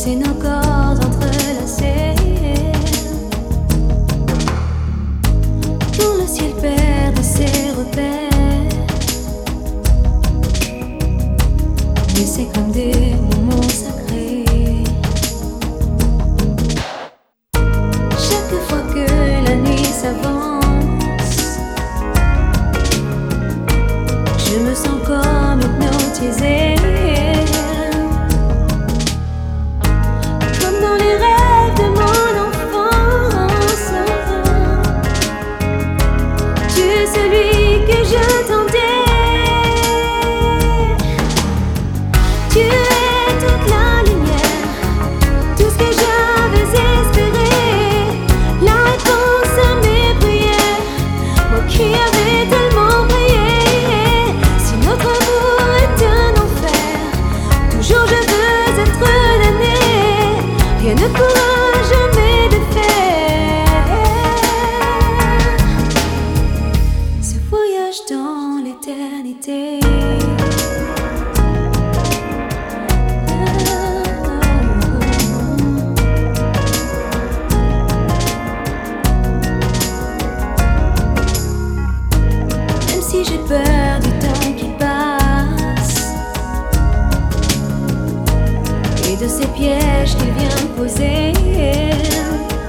Laisser nos corps entrelacés, quand le ciel perd ses repères. Mais c'est comme des moments sacrés. Chaque fois que la nuit s'avance, je me sens comme hypnotisée, comme dans les rêves de mon enfance. Tu es celui que j'attendais. Tu es toute la lumière, tout ce que j'avais espéré, la réponse à mes prières, moi qui avais tellement prié. Si notre amour est un enfer, toujours je veux être damnée, rien ne pourra jamais défaire ce voyage dans l'éternité. Si j'ai peur du temps qui passe et de ces pièges qu'il vient poser,